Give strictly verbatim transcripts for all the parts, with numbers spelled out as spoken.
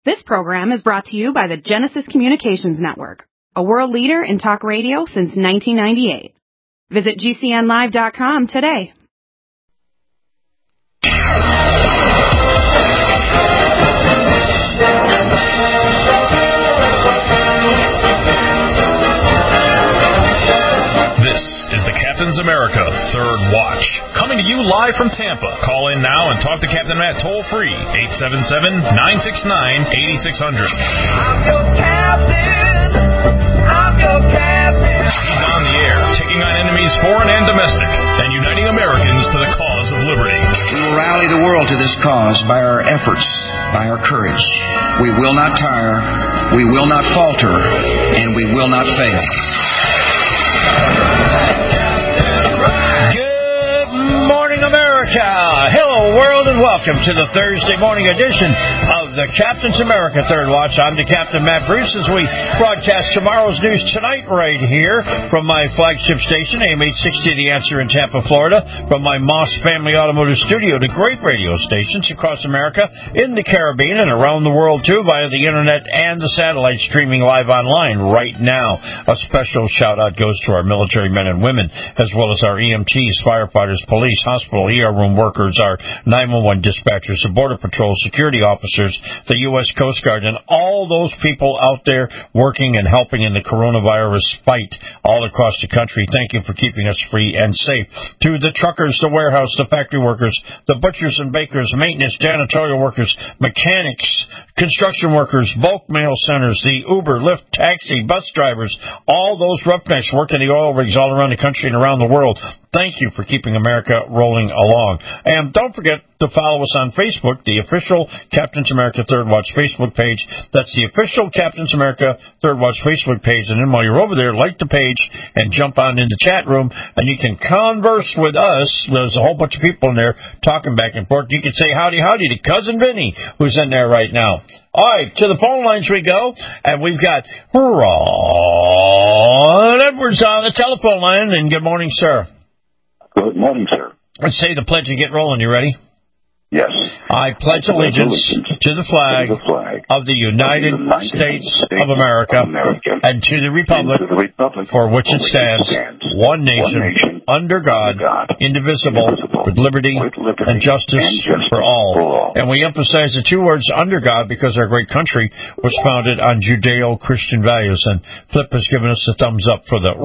This program is brought to you by the Genesis Communications Network, a world leader in talk radio since nineteen ninety-eight. Visit G C N live dot com today. This is the Captain's America Third Watch, coming to you live from Tampa. Call in now and talk to Captain Matt toll-free, eight seven seven, nine six nine, eight six zero zero. I'm your captain. I'm your captain. He's on the air, taking on enemies foreign and domestic, and uniting Americans to the cause of liberty. We will rally the world to this cause by our efforts, by our courage. We will not tire, we will not falter, and we will not fail. Good morning, America. Hello, world, and welcome to the Thursday morning edition of the Captain's America Third Watch. I'm the Captain, Matt Bruce, as we broadcast tomorrow's news tonight right here from my flagship station, A M eight sixty, The Answer in Tampa, Florida, from my Moss Family Automotive Studio to great radio stations across America, in the Caribbean, and around the world, too, via the Internet and the satellite streaming live online right now. A special shout-out goes to our military men and women, as well as our E M Ts, firefighters, police, hospital, E R room workers, our nine one one dispatchers, the Border Patrol, security officers, the U S Coast Guard, and all those people out there working and helping in the coronavirus fight all across the country. Thank you for keeping us free and safe. To the truckers, the warehouse, the factory workers, the butchers and bakers, maintenance, janitorial workers, mechanics, construction workers, bulk mail centers, the Uber, Lyft, taxi, bus drivers, all those roughnecks working the oil rigs all around the country and around the world. Thank you for keeping America rolling along. And don't forget to follow us on Facebook, the official Captain's America Third Watch Facebook page. That's the official Captain's America Third Watch Facebook page. And then while you're over there, like the page and jump on in the chat room, and you can converse with us. There's a whole bunch of people in there talking back and forth. You can say howdy, howdy to Cousin Vinny, who's in there right now. All right, to the phone lines we go, and we've got Ron Edwards on the telephone line. And good morning, sir. Good morning, sir. Let's say the pledge and get rolling. You ready? Yes. I pledge allegiance to the flag, to the flag of the United, of the United States, States of America, of America and to the republic, and to the republic for which it stands, stands one nation, one nation under God, under God indivisible, indivisible, with liberty, with liberty and, justice and justice for all. for all. And we emphasize the two words under God because our great country was founded on Judeo-Christian values, and Flip has given us a thumbs up for the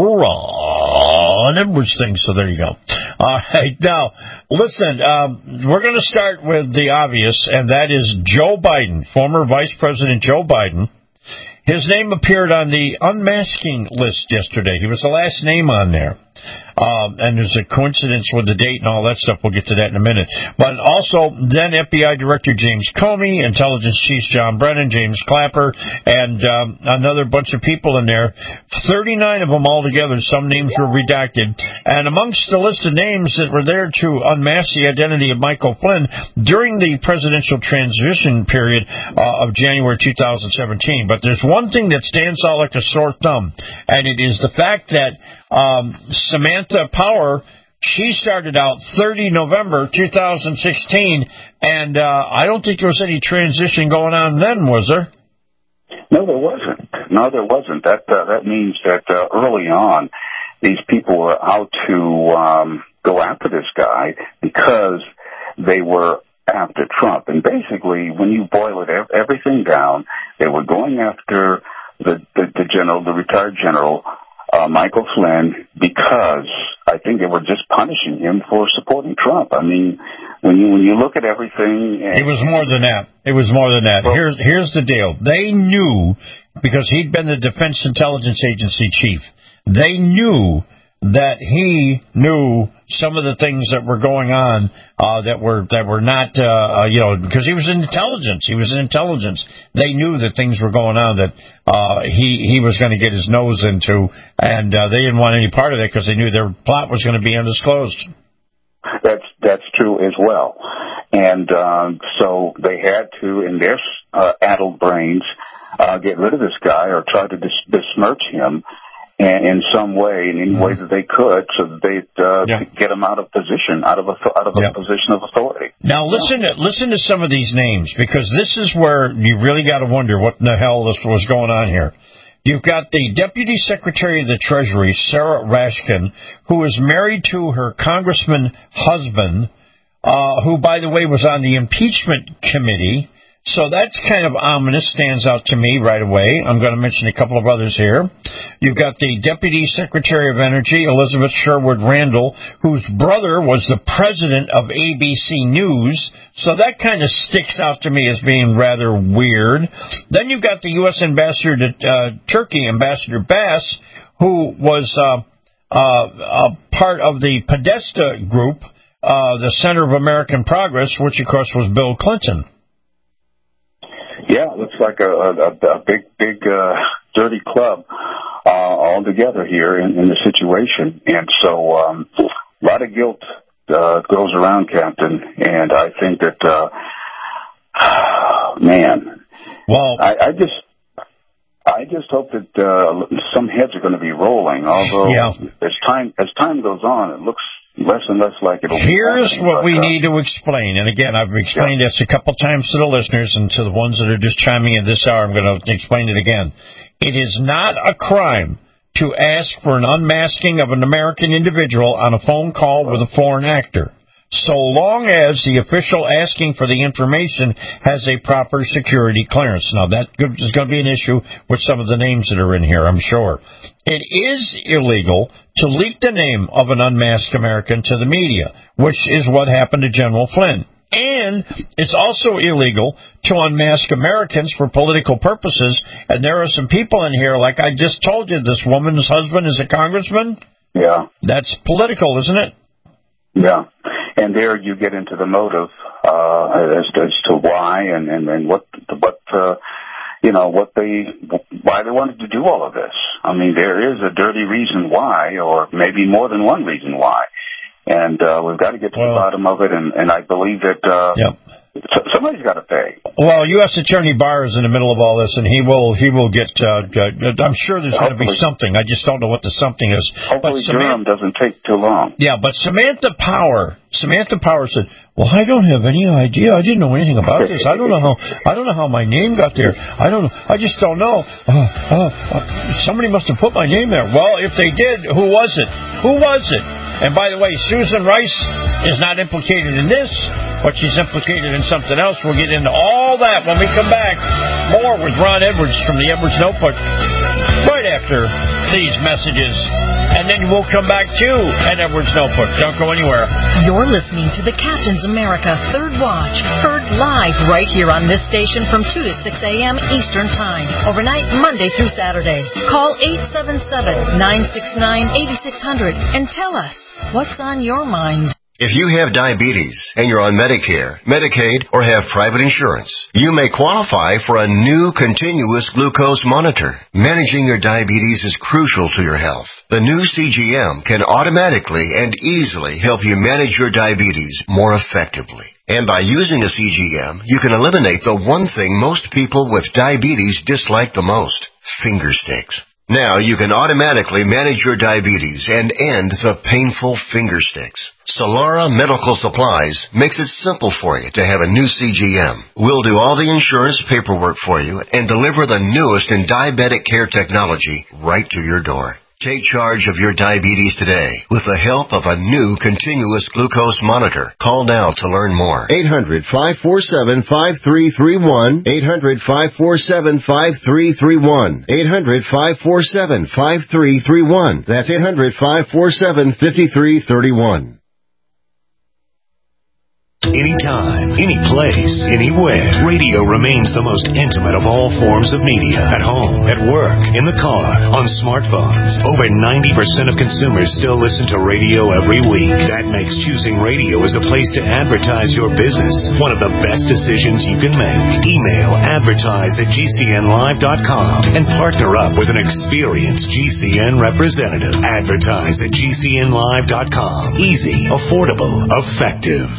Ron Edwards thing, so there you go. All right, now, listen, um, we're going to start with the obvious, and that is Joe Biden, former Vice President Joe Biden. His name appeared on the unmasking list yesterday. He was the last name on there. Um, and there's a coincidence with the date and all that stuff. We'll get to that in a minute. But also, then F B I Director James Comey, Intelligence Chief John Brennan, James Clapper, and um, another bunch of people in there. thirty-nine of them altogether. Some names were redacted. And amongst the list of names that were there to unmask the identity of Michael Flynn during the presidential transition period uh, of January two thousand seventeen. But there's one thing that stands out like a sore thumb, and it is the fact that Um, Samantha Power, she started out thirty November two thousand sixteen, and uh, I don't think there was any transition going on then, was there? No, there wasn't. No, there wasn't. That uh, that means that uh, early on, these people were out to um, go after this guy because they were after Trump. And basically, when you boil it everything down, they were going after the the, the general, the retired general. Uh, Michael Flynn, because I think they were just punishing him for supporting Trump. I mean, when you when you look at everything, it was more than that. It was more than that. Well, here's here's the deal. They knew, because he'd been the Defense Intelligence Agency chief. They knew that he knew some of the things that were going on uh, that were that were not, uh, you know, because he was in intelligence. He was in intelligence. They knew that things were going on that uh, he he was going to get his nose into, and uh, they didn't want any part of it because they knew their plot was going to be undisclosed. That's that's true as well, and um, so they had to, in their uh, addled brains, uh, get rid of this guy or try to dis- besmirch him. in some way, in any way that they could, so that they'd uh, Yeah. get them out of position, out of a out of a Yeah. position of authority. Now listen to listen to some of these names, because this is where you really got to wonder what in the hell this was going on here. You've got the Deputy Secretary of the Treasury, Sarah Rashkin, who is married to her congressman husband, uh, who, by the way, was on the impeachment committee. So that's kind of ominous, stands out to me right away. I'm going to mention a couple of others here. You've got the Deputy Secretary of Energy, Elizabeth Sherwood Randall, whose brother was the president of A B C News. So that kind of sticks out to me as being rather weird. Then you've got the U S Ambassador to uh, Turkey, Ambassador Bass, who was uh, uh, a part of the Podesta group, uh, the Center of American Progress, which, of course, was Bill Clinton. Yeah, it looks like a, a, a big, big, uh, dirty club uh, all together here in, in the situation. And so um, a lot of guilt uh, goes around, Captain, and I think that, uh, man, well, I, I just... I just hope that uh, some heads are going to be rolling. Although, yeah. as time as time goes on, it looks less and less like it'll. Here's be what but, we uh, need to explain. And again, I've explained yeah. this a couple times to the listeners, and to the ones that are just chiming in this hour, I'm going to explain it again. It is not a crime to ask for an unmasking of an American individual on a phone call with a foreign actor, so long as the official asking for the information has a proper security clearance. Now, that is going to be an issue with some of the names that are in here, I'm sure. It is illegal to leak the name of an unmasked American to the media, which is what happened to General Flynn. And it's also illegal to unmask Americans for political purposes. And there are some people in here, like I just told you, this woman's husband is a congressman. Yeah. That's political, isn't it? Yeah. And there you get into the motive uh, as, to, as to why and, and, and what what uh, you know what they why they wanted to do all of this. I mean, there is a dirty reason why, or maybe more than one reason why, and uh, we've got to get to well, the bottom of it. And, and I believe that uh, yep. somebody's got to pay. Well, U S Attorney Barr is in the middle of all this, and he will he will get. Uh, uh, I'm sure there's going to be something. I just don't know what the something is. Hopefully, but Samantha, Durham doesn't take too long. Yeah, but Samantha Power, Samantha Power said, "Well, I don't have any idea. I didn't know anything about this. I don't know how. I don't know how my name got there. I don't know. I just don't know. Uh, uh, uh, somebody must have put my name there. Well, if they did, who was it? Who was it? And by the way, Susan Rice is not implicated in this, but she's implicated in something else. We'll get into all that when we come back. More with Ron Edwards from the Edwards Notebook right after these messages. And then we'll come back to an Edwards Notebook. Don't go anywhere. You're listening to the Captain's America Third Watch, heard live right here on this station from two to six a.m. Eastern Time, overnight Monday through Saturday. Call eight seven seven, nine six nine, eight six zero zero and tell us what's on your mind. If you have diabetes and you're on Medicare, Medicaid, or have private insurance, you may qualify for a new continuous glucose monitor. Managing your diabetes is crucial to your health. The new C G M can automatically and easily help you manage your diabetes more effectively. And by using a C G M, you can eliminate the one thing most people with diabetes dislike the most: finger sticks. Now you can automatically manage your diabetes and end the painful finger sticks. Solara Medical Supplies makes it simple for you to have a new C G M. We'll do all the insurance paperwork for you and deliver the newest in diabetic care technology right to your door. Take charge of your diabetes today with the help of a new continuous glucose monitor. Call now to learn more. eight hundred, five four seven, five three three one. eight hundred, five four seven, five three three one. eight hundred, five four seven, five three three one. That's eight hundred, five four seven, five three three one. Anytime, any place, anywhere, radio remains the most intimate of all forms of media. At home, at work, in the car, on smartphones. Over ninety percent of consumers still listen to radio every week. That makes choosing radio as a place to advertise your business one of the best decisions you can make. Email advertise at G C N live dot com and partner up with an experienced G C N representative. Advertise at G C N live dot com. Easy, affordable, effective.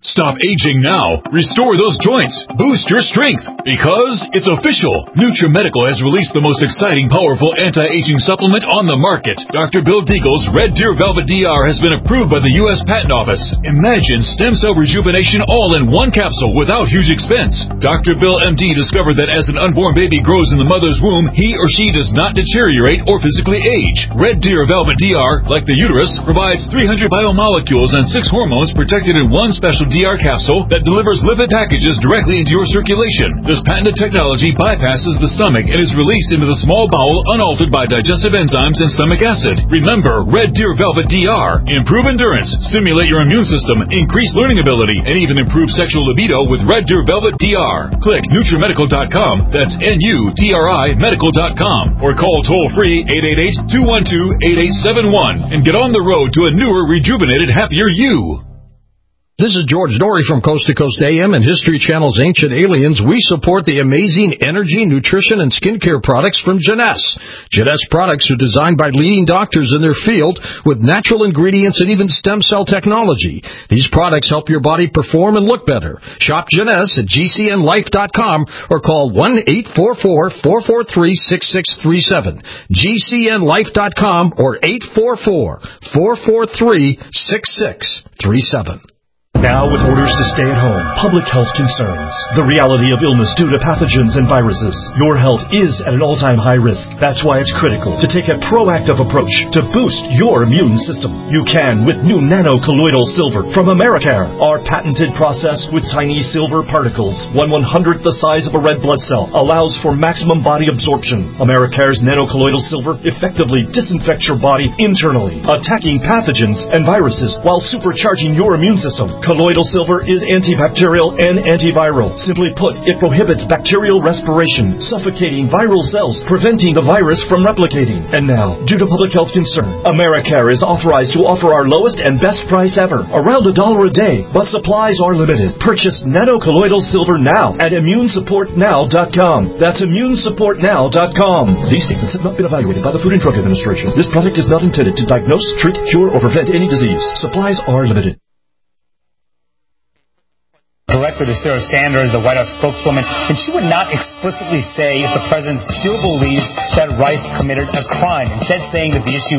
Stop aging now. Restore those joints. Boost your strength. Because it's official. NutriMedical has released the most exciting, powerful anti-aging supplement on the market. Doctor Bill Deagle's Red Deer Velvet D R has been approved by the U S Patent Office. Imagine stem cell rejuvenation all in one capsule without huge expense. Doctor Bill M D discovered that as an unborn baby grows in the mother's womb, he or she does not deteriorate or physically age. Red Deer Velvet D R, like the uterus, provides three hundred biomolecules and six hormones protected in one special D R capsule that delivers lipid packages directly into your circulation. This patented technology bypasses the stomach and is released into the small bowel unaltered by digestive enzymes and stomach acid. Remember, Red Deer Velvet D R. Improve endurance, stimulate your immune system, increase learning ability, and even improve sexual libido with Red Deer Velvet D R. Click NutriMedical dot com, that's N U T R I medical dot com, or call toll-free eight eight eight, two one two, eight eight seven one and get on the road to a newer, rejuvenated, happier you. This is George Dory from Coast to Coast A M and History Channel's Ancient Aliens. We support the amazing energy, nutrition, and skincare products from Jeunesse. Jeunesse products are designed by leading doctors in their field with natural ingredients and even stem cell technology. These products help your body perform and look better. Shop Jeunesse at G C N life dot com or call one eight four four, four four three, six six three seven. G C N life dot com or eight four four, four four three, six six three seven. Now with orders to stay at home, public health concerns, the reality of illness due to pathogens and viruses, your health is at an all-time high risk. That's why it's critical to take a proactive approach to boost your immune system. You can with new nano-colloidal silver from Americare. Our patented process with tiny silver particles, one one-hundredth the size of a red blood cell, allows for maximum body absorption. Americare's nano-colloidal silver effectively disinfects your body internally, attacking pathogens and viruses while supercharging your immune system. Colloidal silver is antibacterial and antiviral. Simply put, it prohibits bacterial respiration, suffocating viral cells, preventing the virus from replicating. And now, due to public health concern, Americare is authorized to offer our lowest and best price ever, around a dollar a day, but supplies are limited. Purchase nano-colloidal silver now at immune support now dot com. That's immune support now dot com. These statements have not been evaluated by the Food and Drug Administration. This product is not intended to diagnose, treat, cure, or prevent any disease. Supplies are limited. Directly to Sarah Sanders, the White House spokeswoman, and she would not explicitly say if the president still believes that Rice committed a crime, instead saying that the issue...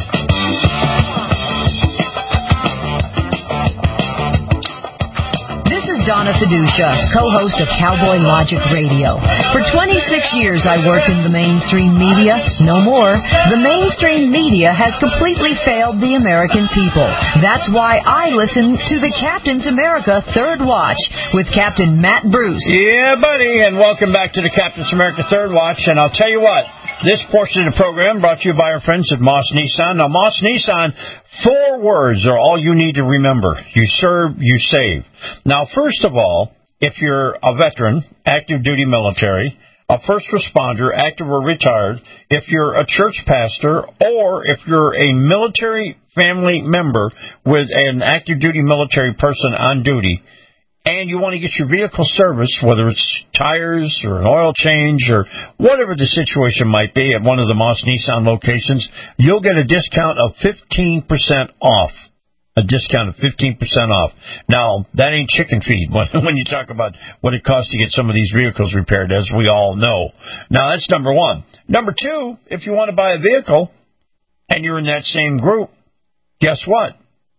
Donna Fiducia, co-host of Cowboy Logic Radio. For twenty-six years, I worked in the mainstream media. No more. The mainstream media has completely failed the American people. That's why I listen to the Captain's America Third Watch with Captain Matt Bruce. Yeah, buddy, and welcome back to the Captain's America Third Watch. And I'll tell you what, this portion of the program brought to you by our friends at Moss Nissan. Now, Moss Nissan, four words are all you need to remember. You serve, you save. Now, first of all, if you're a veteran, active duty military, a first responder, active or retired, if you're a church pastor, or if you're a military family member with an active duty military person on duty, and you want to get your vehicle serviced, whether it's tires or an oil change or whatever the situation might be at one of the Moss Nissan locations, you'll get a discount of fifteen percent off. A discount of fifteen percent off. Now, that ain't chicken feed when, when you talk about what it costs to get some of these vehicles repaired, as we all know. Now, that's number one. Number two, if you want to buy a vehicle and you're in that same group, guess what?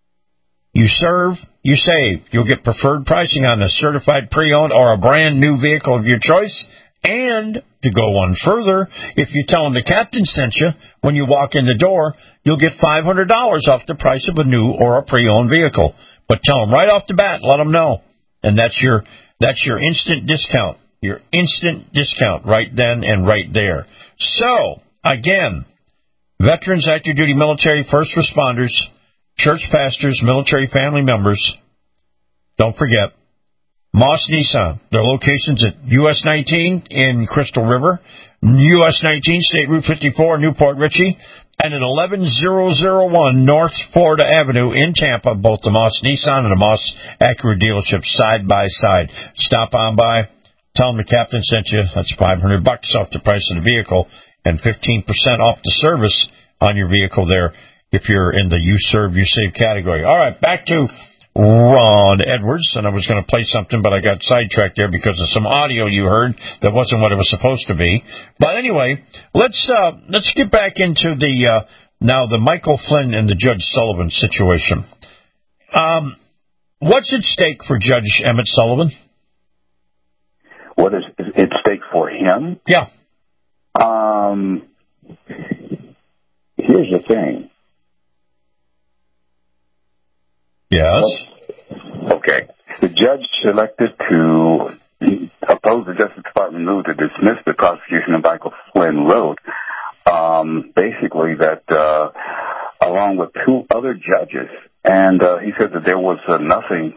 You serve, you save. You'll get preferred pricing on a certified pre-owned or a brand new vehicle of your choice. And to go one further, if you tell them the captain sent you when you walk in the door, you'll get five hundred dollars off the price of a new or a pre-owned vehicle. But tell them right off the bat, let them know. And that's your that's your instant discount. Your instant discount right then and right there. So, again, veterans, active duty military, first responders, church pastors, military family members, don't forget, Moss Nissan. Their locations at U S nineteen in Crystal River, U S nineteen, State Route fifty-four, Newport Richey, and at eleven thousand one North Florida Avenue in Tampa, both the Moss Nissan and the Moss Acura dealerships side by side. Stop on by, tell them the captain sent you. That's five hundred bucks off the price of the vehicle and fifteen percent off the service on your vehicle there if you're in the you serve, you save category. All right, back to Ron Edwards, and I was going to play something, but I got sidetracked there because of some audio you heard that wasn't what it was supposed to be. But anyway, let's uh, let's get back into the uh, now the Michael Flynn and the Judge Sullivan situation. Um, what's at stake for Judge Emmett Sullivan? What is at stake for him? Yeah. Um. Here's the thing. Yes. Okay. The judge selected to oppose the Justice Department move to dismiss the prosecution of Michael Flynn wrote um, basically that uh, along with two other judges, and uh, he said that there was uh, nothing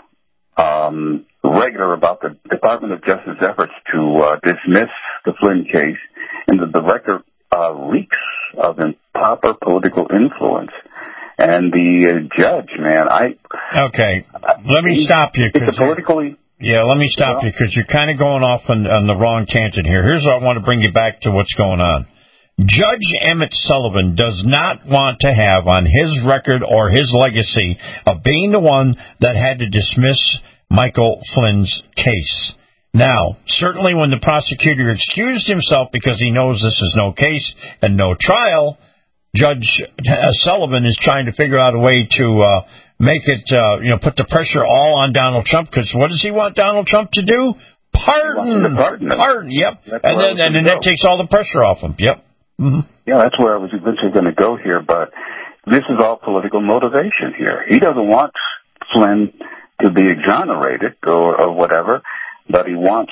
um, regular about the Department of Justice efforts to uh, dismiss the Flynn case, and that the record uh, reeks of improper political influence. And the uh, judge, man, I... Okay, let me stop you. It's politically... Yeah, let me stop you because you're kind of going off on, on the wrong tangent here. Here's what I want to bring you back to what's going on. Judge Emmett Sullivan does not want to have on his record or his legacy of being the one that had to dismiss Michael Flynn's case. Now, certainly when the prosecutor excused himself because he knows this is no case and no trial, Judge Sullivan is trying to figure out a way to uh, make it, uh, you know, put the pressure all on Donald Trump, because what does he want Donald Trump to do? Pardon. Pardon. Pardon, yep. That's and then, and then that takes all the pressure off him, yep. Mm-hmm. Yeah, that's where I was eventually going to go here, but this is all political motivation here. He doesn't want Flynn to be exonerated or, or whatever, but he wants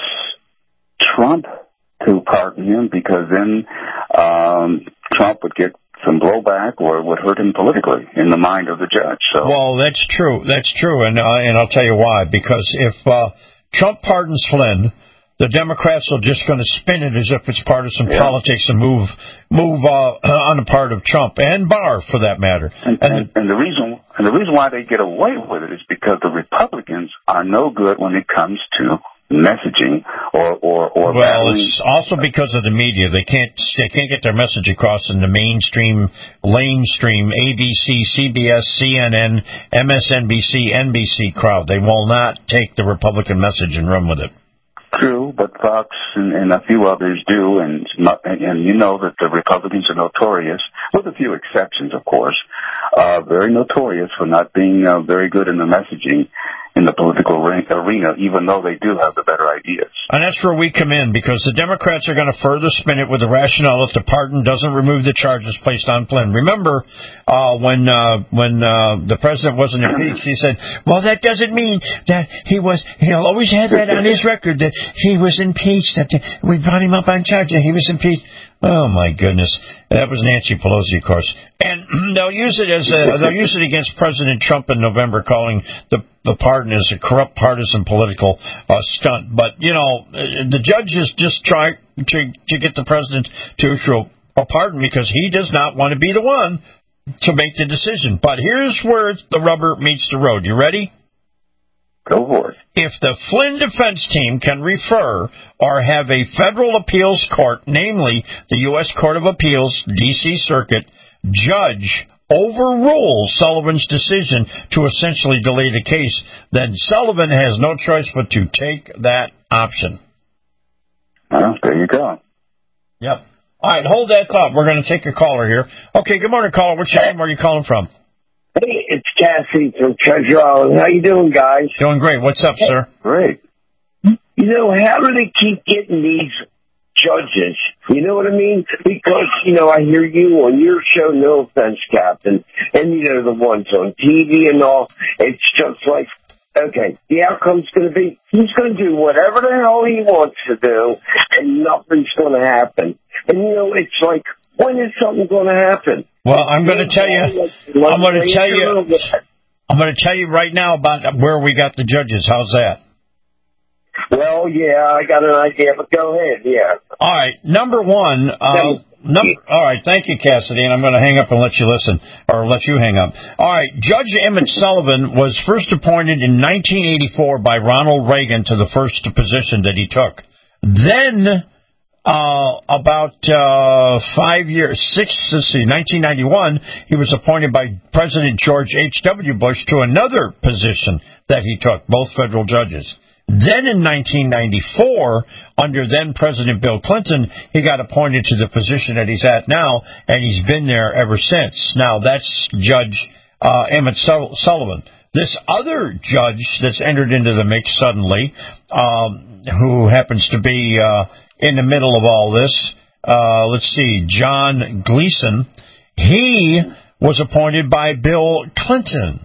Trump to pardon him because then um, Trump would get some blowback or would hurt him politically in the mind of the judge. So, well, that's true. That's true, and uh, and I'll tell you why. Because if uh, Trump pardons Flynn, the Democrats are just going to spin it as if it's partisan yeah. politics and move move uh, on the part of Trump and Barr, for that matter. And, and, and, and the reason and the reason why they get away with it is because the Republicans are no good when it comes to messaging or or or well battling. It's also because of the media. They can't they can't get their message across in the mainstream lamestream A B C, C B S, C N N, M S N B C, N B C crowd. They will not take the Republican message and run with it. True, but Fox and, and a few others do, and and you know that the Republicans are notorious, with a few exceptions, of course, uh, very notorious for not being uh, very good in the messaging in the political arena, even though they do have the better ideas. And that's where we come in, because the Democrats are going to further spin it with the rationale that the pardon doesn't remove the charges placed on Flynn. Remember, uh, when uh, when uh, the president wasn't impeached, he said, well, that doesn't mean that he was, he'll always have that on his record, that he was impeached, that we brought him up on charges, he was impeached. Oh, my goodness. That was Nancy Pelosi, of course. And they'll use it as a, they'll use it against President Trump in November, calling the, the pardon as a corrupt partisan political uh, stunt. But, you know, the judges just try to, to get the president to issue a pardon because he does not want to be the one to make the decision. But here's where the rubber meets the road. You ready? Go for it. If the Flynn defense team can refer or have a federal appeals court, namely the U S Court of Appeals, D C Circuit, judge overrule Sullivan's decision to essentially delay the case, then Sullivan has no choice but to take that option. Well, there you go. Yep. All right, hold that thought. We're going to take a caller here. Okay, good morning, caller. What's your name? Where are you calling from? Hey, it's Cassie from Treasure Island. How you doing, guys? Doing great. What's up, sir? Great. You know, how do they keep getting these judges? You know what I mean? Because, you know, I hear you on your show, no offense, Captain, and, you know, the ones on T V and all. It's just like, okay, the outcome's going to be, he's going to do whatever the hell he wants to do, and nothing's going to happen. And, you know, it's like, when is something going to happen? Well, I'm going to tell you, I'm going to tell you, I'm going to tell you right now about where we got the judges. How's that? Well, yeah, I got an idea, but go ahead, yeah. All right, number one, uh, number, all right, thank you, Cassidy, and I'm going to hang up and let you listen, or let you hang up. All right, Judge Emmett Sullivan was first appointed in nineteen eighty-four by Ronald Reagan to the first position that he took. Then Uh, about uh, five years, six, let's see, nineteen ninety-one, he was appointed by President George H W. Bush to another position that he took, both federal judges. Then in nineteen ninety-four, under then-President Bill Clinton, he got appointed to the position that he's at now, and he's been there ever since. Now, that's Judge uh, Emmett Sullivan. This other judge that's entered into the mix suddenly, um, who happens to be uh, in the middle of all this, uh, let's see, John Gleeson, he was appointed by Bill Clinton.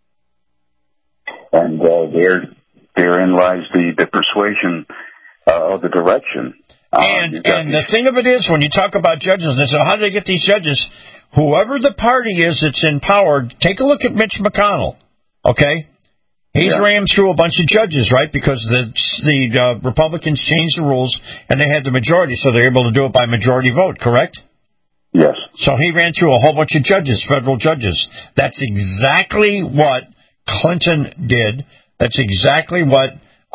And uh, there, therein lies the, the persuasion uh, of the direction. Um, and and the thing of it is, when you talk about judges, and so how do they get these judges? Whoever the party is that's in power, take a look at Mitch McConnell. Okay, he's yeah. rammed through a bunch of judges, right? Because the the uh, Republicans changed the rules and they had the majority, so they're able to do it by majority vote. Correct? Yes. So he ran through a whole bunch of judges, federal judges. That's exactly what Clinton did. That's exactly what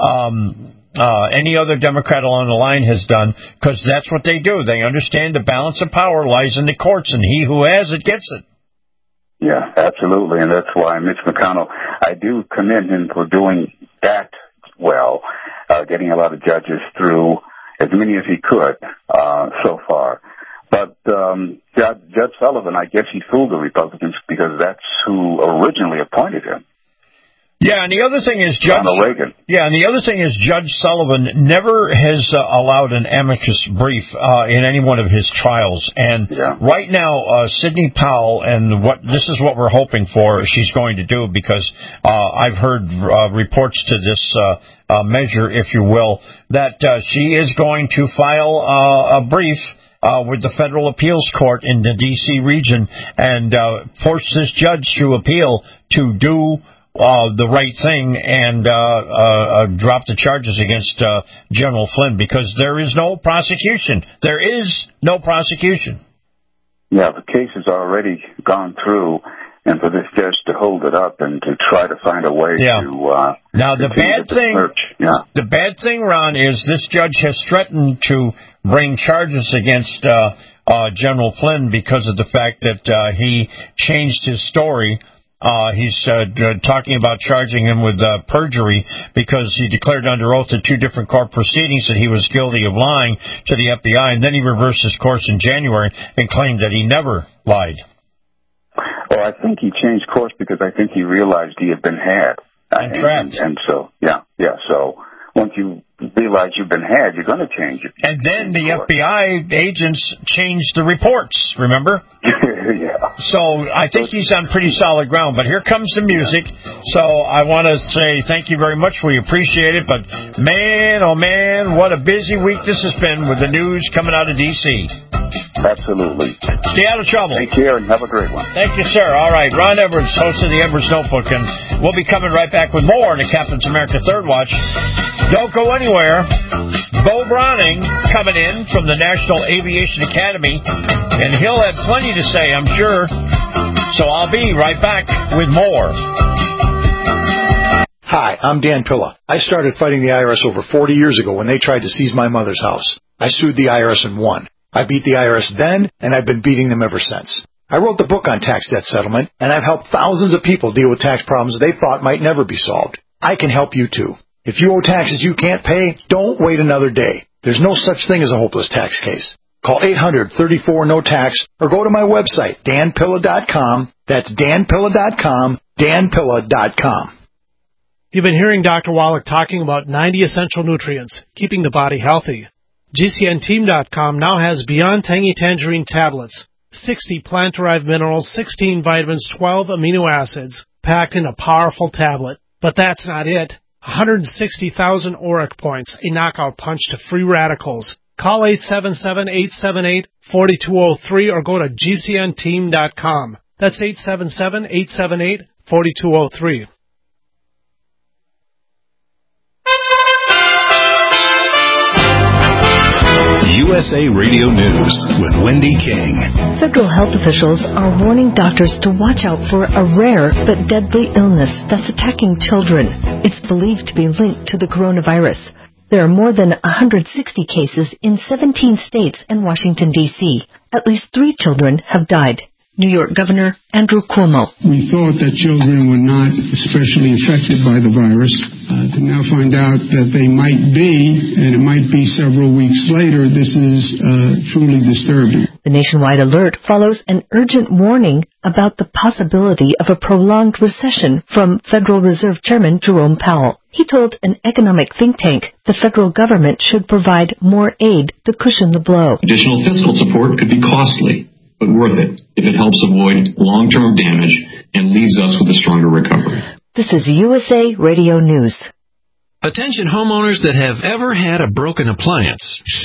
um, uh, any other Democrat along the line has done, because that's what they do. They understand the balance of power lies in the courts, and he who has it gets it. Yeah, absolutely, and that's why Mitch McConnell, I do commend him for doing that well, uh, getting a lot of judges through, as many as he could uh, so far. But um, Judge, Judge Sullivan, I guess he fooled the Republicans because that's who originally appointed him. Yeah, and the other thing is Judge Reagan. Yeah, and the other thing is Judge Sullivan never has uh, allowed an amicus brief uh, in any one of his trials. And yeah. right now, uh, Sidney Powell, and what this is what we're hoping for, she's going to do, because uh, I've heard uh, reports to this uh, uh, measure, if you will, that uh, she is going to file uh, a brief Uh, with the Federal Appeals Court in the D C region and uh, force this judge to appeal to do uh, the right thing and uh, uh, uh, drop the charges against uh, General Flynn, because there is no prosecution. There is no prosecution. Yeah, the case has already gone through, and for this judge to hold it up and to try to find a way yeah. to uh, now the bad thing, yeah. the bad thing, Ron, is this judge has threatened to bring charges against uh, uh, General Flynn because of the fact that uh, he changed his story. Uh, he's uh, d- talking about charging him with uh, perjury because he declared under oath in two different court proceedings that he was guilty of lying to the F B I, and then he reversed his course in January and claimed that he never lied. Well, I think he changed course because I think he realized he had been had. And trapped. And, and so, yeah, yeah, so once you realize you've been had, you're going to change it. And then the F B I agents changed the reports, remember? yeah. So I think he's on pretty solid ground. But here comes the music. So I want to say thank you very much. We appreciate it. But man, oh man, what a busy week this has been with the news coming out of D C. Absolutely. Stay out of trouble. Take care and have a great one. Thank you, sir. All right. Ron Edwards, host of the Edwards Notebook, and we'll be coming right back with more in the Captain's America Third Watch. Don't go anywhere. Bo Browning coming in from the National Aviation Academy, and he'll have plenty to say, I'm sure. So I'll be right back with more. Hi, I'm Dan Pilla. I started fighting the I R S over forty years ago when they tried to seize my mother's house. I sued the I R S and won. I beat the I R S then, and I've been beating them ever since. I wrote the book on tax debt settlement, and I've helped thousands of people deal with tax problems they thought might never be solved. I can help you too. If you owe taxes you can't pay, don't wait another day. There's no such thing as a hopeless tax case. Call eight hundred, thirty-four, no tax or go to my website, dan pilla dot com. That's dan pilla dot com, dan pilla dot com. You've been hearing Doctor Wallach talking about ninety essential nutrients, keeping the body healthy. G C N team dot com now has Beyond Tangy Tangerine tablets, sixty plant-derived minerals, sixteen vitamins, twelve amino acids, packed in a powerful tablet. But that's not it. one hundred sixty thousand auric points, a knockout punch to free radicals. Call eight seven seven, eight seven eight, four two zero three or go to G C N team dot com. That's eight seven seven, eight seven eight, four two zero three. U S A Radio News with Wendy King. Federal health officials are warning doctors to watch out for a rare but deadly illness that's attacking children. It's believed to be linked to the coronavirus. There are more than one hundred sixty cases in seventeen states and Washington, D C At least three children have died. New York Governor Andrew Cuomo. We thought that children were not especially affected by the virus. Uh, to now find out that they might be, and it might be several weeks later, this is uh, truly disturbing. The nationwide alert follows an urgent warning about the possibility of a prolonged recession from Federal Reserve Chairman Jerome Powell. He told an economic think tank the federal government should provide more aid to cushion the blow. Additional fiscal support could be costly, but worth it if it helps avoid long-term damage and leaves us with a stronger recovery. This is U S A Radio News. Attention homeowners that have ever had a broken appliance.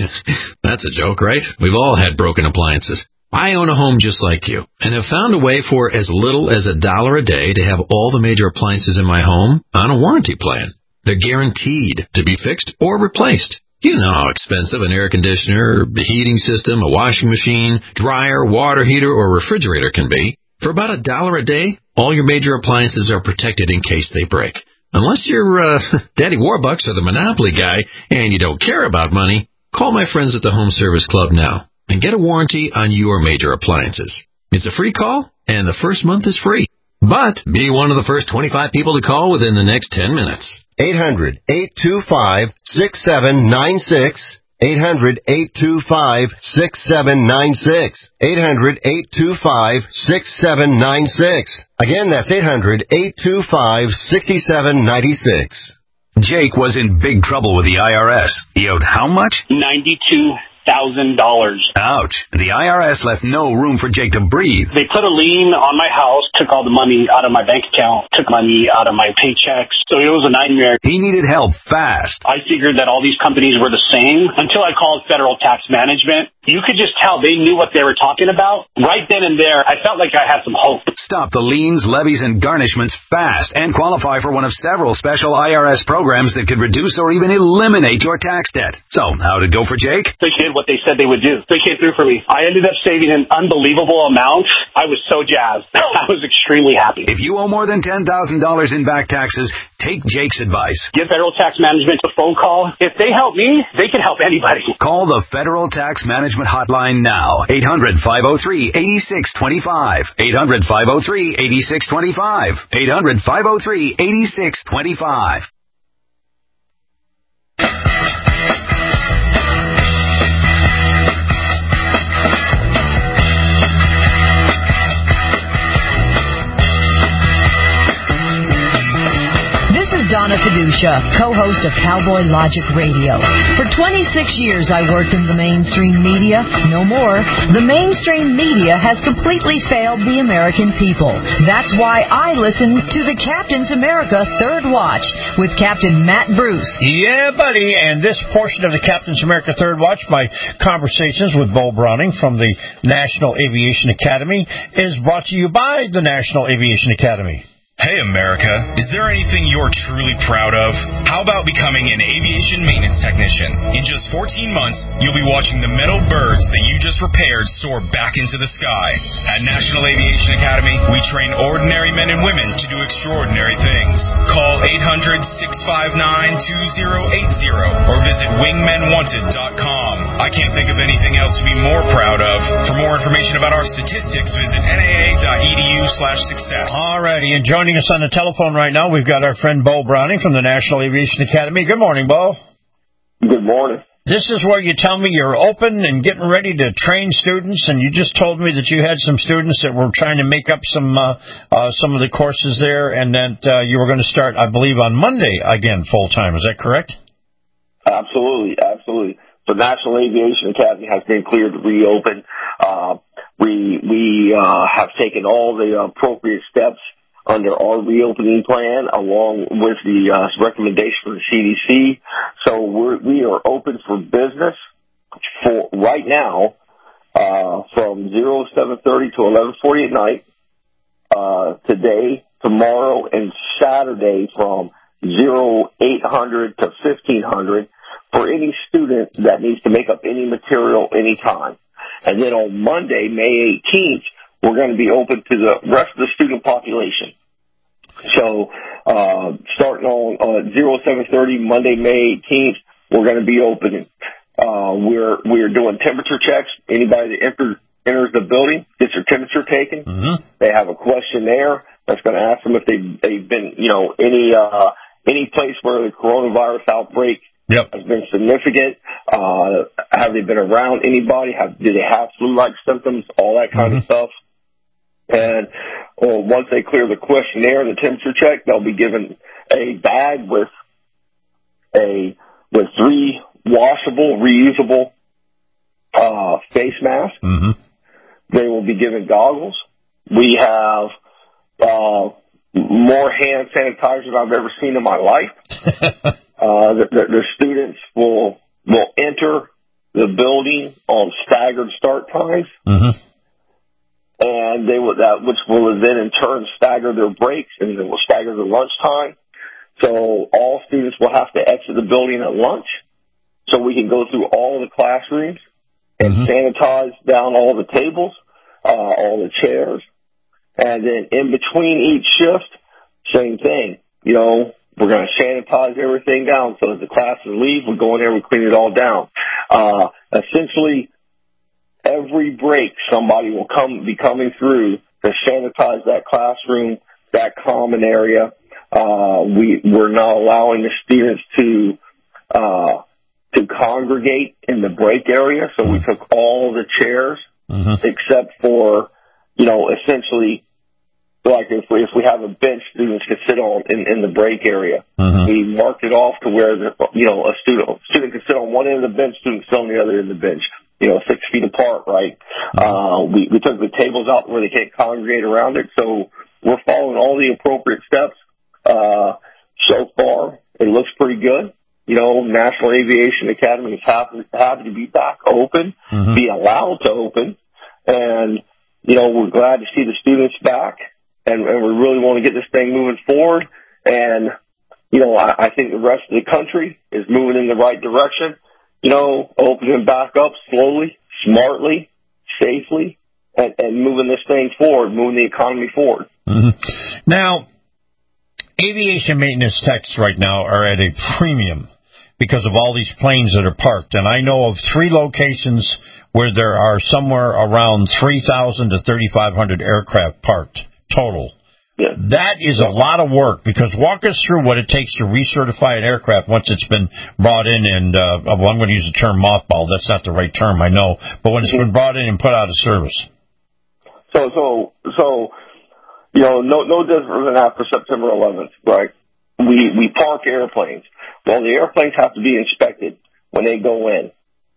That's a joke, right? We've all had broken appliances. I own a home just like you and have found a way for as little as a dollar a day to have all the major appliances in my home on a warranty plan. They're guaranteed to be fixed or replaced. You know how expensive an air conditioner, a heating system, a washing machine, dryer, water heater, or refrigerator can be. For about a dollar a day, all your major appliances are protected in case they break. Unless you're uh, Daddy Warbucks or the Monopoly guy and you don't care about money, call my friends at the Home Service Club now and get a warranty on your major appliances. It's a free call, and the first month is free. But be one of the first twenty-five people to call within the next ten minutes. eight hundred, eight two five, six seven nine six. eight hundred, eight two five, six seven nine six. eight hundred, eight two five, six seven nine six. Again, that's eight hundred, eight two five, six seven nine six. Jake was in big trouble with the I R S. He owed how much? ninety-two thousand dollars. Ouch. The I R S left no room for Jake to breathe. They put a lien on my house, took all the money out of my bank account, took money out of my paychecks. So it was a nightmare. He needed help fast. I figured that all these companies were the same until I called Federal Tax Management. You could just tell they knew what they were talking about. Right then and there, I felt like I had some hope. Stop the liens, levies, and garnishments fast and qualify for one of several special I R S programs that could reduce or even eliminate your tax debt. So, how'd it go for Jake? They did what they said they would do. They came through for me. I ended up saving an unbelievable amount. I was so jazzed. I was extremely happy. If you owe more than ten thousand dollars in back taxes, take Jake's advice. Give Federal Tax Management a phone call. If they help me, they can help anybody. Call the Federal Tax Management Hotline now. eight hundred, five oh three, eight six two five. eight hundred, five oh three, eight six two five. eight hundred, five oh three, eight six two five. Donna Fiducia, co-host of Cowboy Logic Radio. For twenty-six years, I worked in the mainstream media. No more. The mainstream media has completely failed the American people. That's why I listen to the Captain's America Third Watch with Captain Matt Bruce. Yeah, buddy. And this portion of the Captain's America Third Watch, my conversations with Bo Browning from the National Aviation Academy, is brought to you by the National Aviation Academy. Hey, America, is there anything you're truly proud of? How about becoming an aviation maintenance technician? In just fourteen months, you'll be watching the metal birds that you just repaired soar back into the sky. At National Aviation Academy, we train ordinary men and women to do extraordinary things. Call eight hundred, six five nine, two oh eight oh or visit wingmen wanted dot com. I can't think of anything else to be more proud of. For more information about our statistics, visit N A A dot E D U slash success. Alrighty, and joining us on the telephone right now, we've got our friend Bo Browning from the National Aviation Academy. Good morning, Bo. Good morning. This is where you tell me you're open and getting ready to train students, and you just told me that you had some students that were trying to make up some uh, uh, some of the courses there, and that uh, you were going to start, I believe, on Monday again full-time. Is that correct? Absolutely, absolutely. The National Aviation Academy has been cleared to reopen. Uh, we we uh, have taken all the appropriate steps under our reopening plan, along with the uh, recommendation from the C D C. So we're, we are open for business for right now uh, from seven thirty to eleven forty at night, uh, today, tomorrow, and Saturday from eight hundred to fifteen hundred for any student that needs to make up any material anytime. And then on Monday, May eighteenth, we're going to be open to the rest of the student population. So, uh, starting on, uh, seven thirty, Monday, May eighteenth, we're going to be opening. Uh, we're we're doing temperature checks. Anybody that enters enters the building gets their temperature taken. Mm-hmm. They have a questionnaire that's going to ask them if they they've been, you know, any uh, any place where the coronavirus outbreak yep. has been significant. Uh, have they been around anybody? Have do they have flu-like symptoms? All that kind mm-hmm. of stuff. And well, once they clear the questionnaire and the temperature check, they'll be given a bag with a with three washable, reusable uh, face masks. Mm-hmm. They will be given goggles. We have uh, more hand sanitizer than I've ever seen in my life. uh, the, the, the students will will enter the building on staggered start times. Mm-hmm. And they will, that, which will then in turn stagger their breaks and then will stagger their lunchtime. So all students will have to exit the building at lunch so we can go through all the classrooms and mm-hmm. sanitize down all the tables, uh, all the chairs. And then in between each shift, same thing. You know, we're going to sanitize everything down so as the classes leave, we go in there and we clean it all down. Uh, essentially, every break, somebody will come be coming through to sanitize that classroom, that common area. Uh, we, we're not allowing the students to, uh, to congregate in the break area. So we took all the chairs mm-hmm. except for, you know, essentially, like if we, if we have a bench students can sit on in, in the break area, mm-hmm. we marked it off to where, the, you know, a student, student can sit on one end of the bench, student can sit on the other end of the bench. You know, six feet apart, right? Uh, we, we took the tables out where they can't congregate around it. So we're following all the appropriate steps. Uh, so far, it looks pretty good. You know, National Aviation Academy is happy, happy to be back open, mm-hmm. be allowed to open. And, you know, we're glad to see the students back. And, and we really want to get this thing moving forward. And, you know, I, I think the rest of the country is moving in the right direction. You know, opening back up slowly, smartly, safely, and, and moving this thing forward, moving the economy forward. Mm-hmm. Now, aviation maintenance techs right now are at a premium because of all these planes that are parked. And I know of three locations where there are somewhere around three thousand to thirty-five hundred aircraft parked total. Yeah. That is a lot of work, because walk us through what it takes to recertify an aircraft once it's been brought in and, uh, well, I'm going to use the term mothball. That's not the right term, I know. But when it's been brought in and put out of service. So, so, so, you know, no, no different than after September eleventh, right? We, we park airplanes. Well, the airplanes have to be inspected when they go in.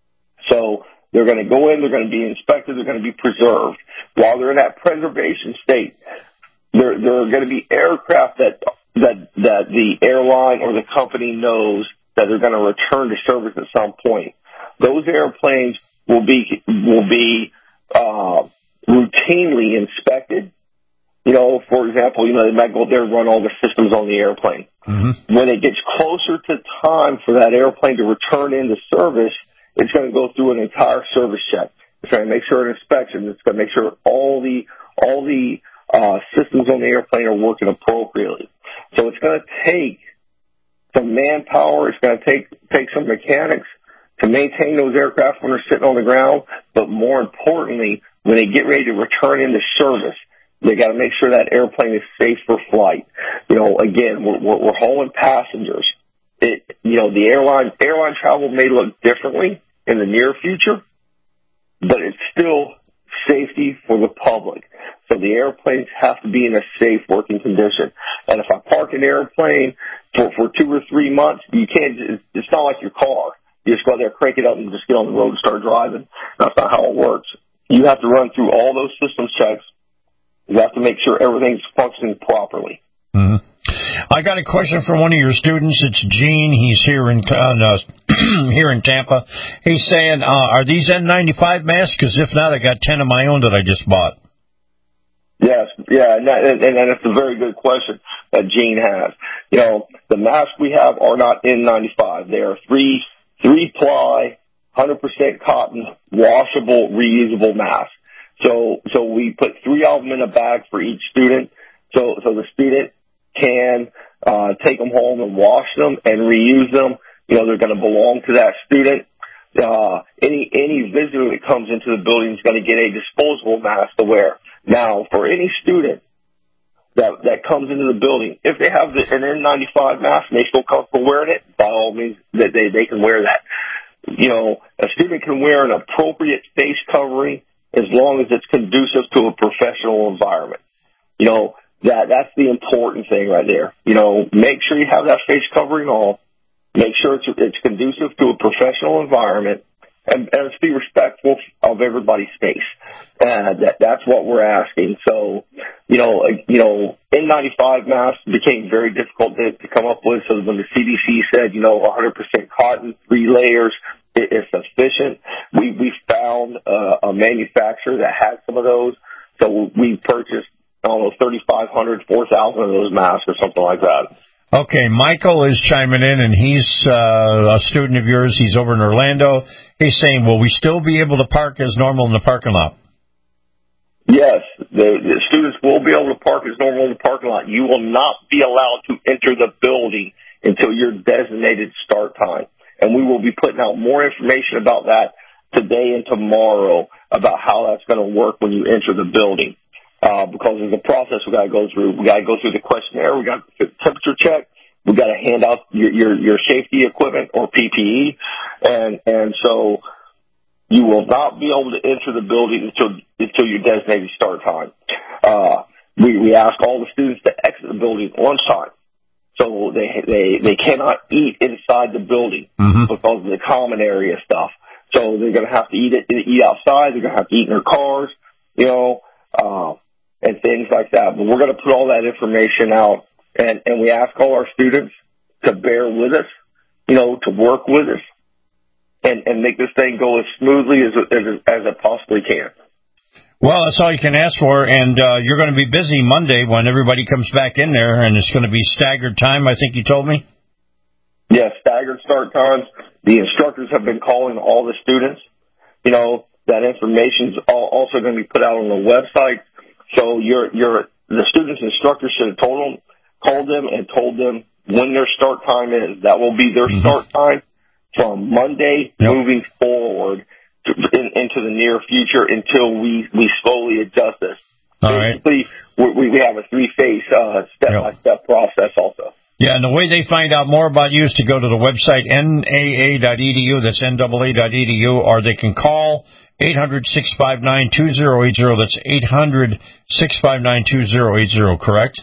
So they're going to go in, they're going to be inspected, they're going to be preserved. While they're in that preservation state, There, there are going to be aircraft that that that the airline or the company knows that they're going to return to service at some point. Those airplanes will be will be uh, routinely inspected. You know, for example, you know, they might go there and run all the systems on the airplane. Mm-hmm. When it gets closer to time for that airplane to return into service, it's going to go through an entire service check. It's going to make sure an inspection. It's going to make sure all the all the Uh, systems on the airplane are working appropriately. So it's going to take some manpower. It's going to take take some mechanics to maintain those aircraft when they're sitting on the ground. But more importantly, when they get ready to return into service, they got to make sure that airplane is safe for flight. You know, again, we're, we're, we're hauling passengers. It, you know, the airline airline travel may look differently in the near future, but it's still safety for the public. So the airplanes have to be in a safe working condition. And if I park an airplane for, for two or three months, you can't, it's not like your car. You just go out there, crank it up, and just get on the road and start driving. That's not how it works. You have to run through all those systems checks. You have to make sure everything's functioning properly. Mm-hmm. I got a question from one of your students. It's Gene. He's here in uh, here in Tampa. He's saying, uh, are these N ninety-five masks? Because if not, I got ten of my own that I just bought. Yes, yeah, and, that, and, and that's a very good question that Gene has. You know, the masks we have are not N ninety-five. They are three, three-ply, one hundred percent cotton, washable, reusable masks. So, so we put three of them in a bag for each student. So, so the student can uh, take them home and wash them and reuse them You know, they're going to belong to that student. Uh, any, any visitor that comes into the building is going to get a disposable mask to wear. Now, for any student that, that comes into the building, if they have the, an N ninety-five mask and they feel comfortable wearing it, by all means, that they, they can wear that. You know, a student can wear an appropriate face covering as long as it's conducive to a professional environment. You know, that, that's the important thing right there. You know, make sure you have that face covering on. Make sure it's, it's conducive to a professional environment, and, and be respectful of everybody's space. And that, that's what we're asking. So, you know, you know, N ninety-five masks became very difficult to, to come up with. So when the C D C said, you know, one hundred percent cotton, three layers it is sufficient, we, we found uh, a manufacturer that had some of those. So we purchased, I don't know, thirty-five hundred, four thousand of those masks or something like that. Okay, Michael is chiming in, and he's uh, a student of yours. He's over in Orlando. He's saying, will we still be able to park as normal in the parking lot? Yes, the, the students will be able to park as normal in the parking lot. You will not be allowed to enter the building until your designated start time. And we will be putting out more information about that today and tomorrow about how that's going to work when you enter the building. Uh, because there's a process we got to go through. We got to go through the questionnaire. We got to temperature check. We got to hand out your, your, your safety equipment or P P E. And, and so you will not be able to enter the building until, until your designated start time. Uh, we, we ask all the students to exit the building at lunchtime. So they, they, they cannot eat inside the building mm-hmm. because of the common area stuff. So they're going to have to eat it, eat outside. They're going to have to eat in their cars, you know, uh, and things like that. But we're going to put all that information out, and, and we ask all our students to bear with us, you know, to work with us, and, and make this thing go as smoothly as, as, as it possibly can. Well, that's all you can ask for, and uh, you're going to be busy Monday when everybody comes back in there, and it's going to be staggered time, I think you told me? Yes, staggered start times. The instructors have been calling all the students. You know, that information's also going to be put out on the website. So your your the students' instructors should have told them, called them, and told them when their start time is. That will be their mm-hmm. start time from Monday yep. moving forward to, in, into the near future until we, we slowly adjust this. All Basically, right. we, we have a three-phase uh, step-by-step yep. process also. Yeah, and the way they find out more about you is to go to the website N A A dot E D U, that's N A A dot E D U, or they can call eight hundred, six five nine, two zero eight zero. That's eight hundred, six five nine, two zero eight zero, correct?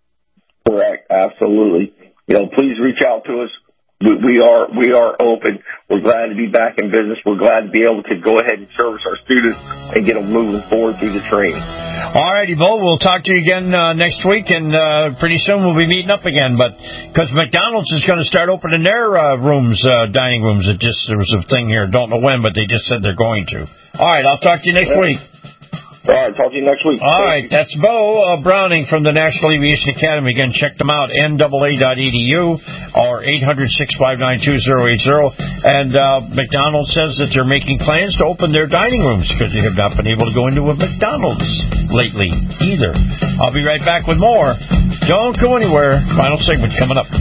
Correct, absolutely. You know, please reach out to us. We, we are we are open. We're glad to be back in business. We're glad to be able to go ahead and service our students and get them moving forward through the training. All righty, Bo. We'll talk to you again uh, next week, and uh, pretty soon we'll be meeting up again. But because McDonald's is going to start opening their uh, rooms, uh, dining rooms, it just there was a thing here. Don't know when, but they just said they're going to. All right, I'll talk to you next yeah. week. All right, talk to you next week. All Thank right, you. That's Bo uh, Browning from the National Aviation Academy. Again, check them out, N A A dot E D U or eight hundred, six five nine, two zero eight zero. And uh, McDonald's says that they're making plans to open their dining rooms because they have not been able to go into a McDonald's lately either. I'll be right back with more. Don't go anywhere. Final segment coming up.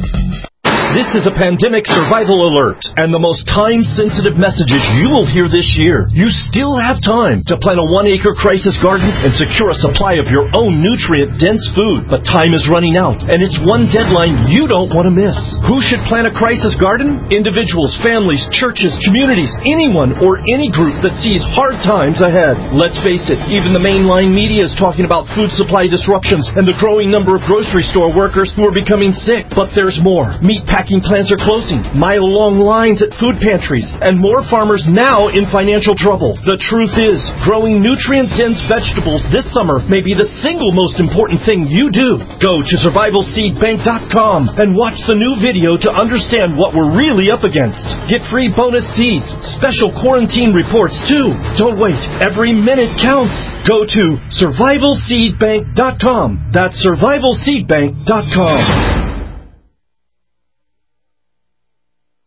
This is a pandemic survival alert, and the most time-sensitive messages you will hear this year. You still have time to plant a one-acre crisis garden and secure a supply of your own nutrient-dense food. But time is running out, and it's one deadline you don't want to miss. Who should plant a crisis garden? Individuals, families, churches, communities, anyone or any group that sees hard times ahead. Let's face it, even the mainline media is talking about food supply disruptions and the growing number of grocery store workers who are becoming sick. But there's more. Meat packing plants are closing, mile-long lines at food pantries, and more farmers now in financial trouble. The truth is, growing nutrient-dense vegetables this summer may be the single most important thing you do. Go to survival seed bank dot com and watch the new video to understand what we're really up against. Get free bonus seeds, special quarantine reports too. Don't wait. Every minute counts. Go to survival seed bank dot com. That's survival seed bank dot com.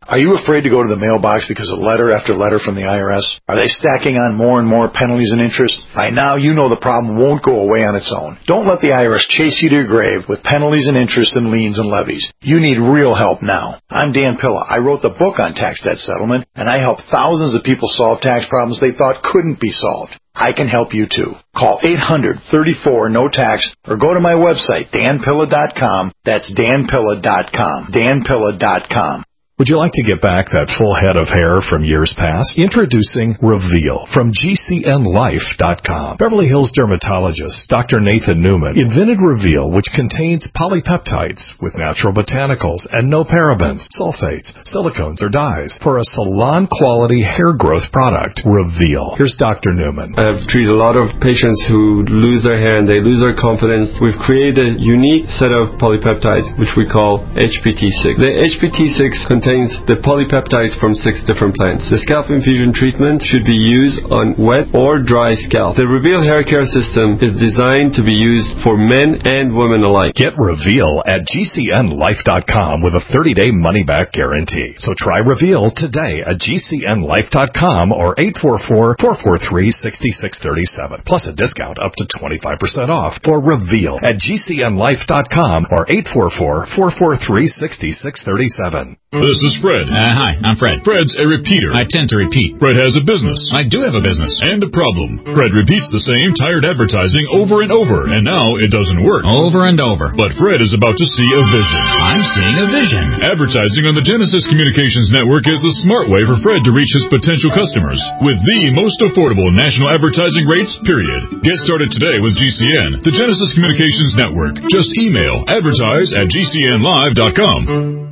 Are you afraid to go to the mailbox because of letter after letter from the I R S? Are they stacking on more and more penalties and interest? By now, you know the problem won't go away on its own. Don't let the I R S chase you to your grave with penalties and interest and liens and levies. You need real help now. I'm Dan Pilla. I wrote the book on tax debt settlement, and I help thousands of people solve tax problems they thought couldn't be solved. I can help you too. Call eight hundred, thirty-four, no tax or go to my website, dan pilla dot com. That's dan pilla dot com. dan pilla dot com. Would you like to get back that full head of hair from years past? Introducing Reveal from G C N life dot com. Beverly Hills dermatologist Doctor Nathan Newman invented Reveal, which contains polypeptides with natural botanicals and no parabens, sulfates, silicones, or dyes for a salon-quality hair growth product. Reveal. Here's Doctor Newman. I've treated a lot of patients who lose their hair and they lose their confidence. We've created a unique set of polypeptides, which we call H P T six. The H P T six contains the polypeptides from six different plants. The scalp infusion treatment should be used on wet or dry scalp. The Reveal hair care system is designed to be used for men and women alike. Get Reveal at G C N life dot com with a thirty-day money-back guarantee. So try Reveal today at G C N life dot com or eight four four, four four three, six six three seven. Plus a discount up to twenty-five percent off for Reveal at G C N life dot com or eight four four, four four three, six six three seven. This is Fred. Uh, hi, I'm Fred. Fred's a repeater. I tend to repeat. Fred has a business. I do have a business. And a problem. Fred repeats the same tired advertising over and over, and now it doesn't work. Over and over. But Fred is about to see a vision. I'm seeing a vision. Advertising on the Genesis Communications Network is the smart way for Fred to reach his potential customers with the most affordable national advertising rates, period. Get started today with G C N, the Genesis Communications Network. Just email advertise at G C N live dot com.